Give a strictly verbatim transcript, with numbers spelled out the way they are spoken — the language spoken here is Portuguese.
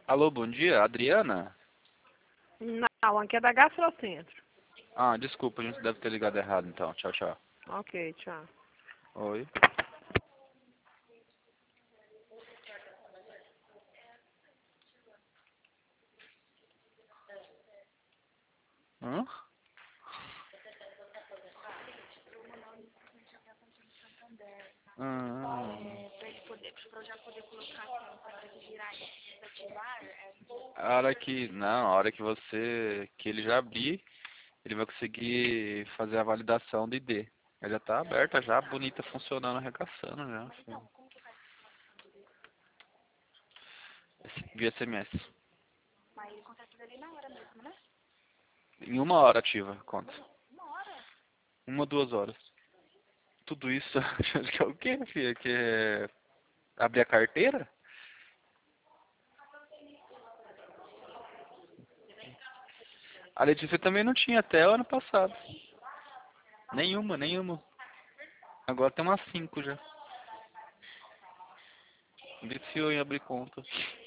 Alô, bom dia, Adriana? Não, aqui é da Gastrocentro. Ah, desculpa, a gente deve ter ligado errado então. Tchau, tchau. Ok, tchau. Oi. Hã? Ah, a hora que. Não, a hora que você. Que ele já abrir, ele vai conseguir fazer a validação do I D. Ela já tá aberta já, bonita, funcionando, arregaçando já. Filho. Esse- Via S M S. Em uma hora ativa, conta. Uma, duas horas. Tudo isso, acho que é o quê, filha? Que é abrir a carteira? A Letícia também não tinha até o ano passado. Nenhuma, nenhuma. Agora tem umas cinco já. Viciou em abrir conta.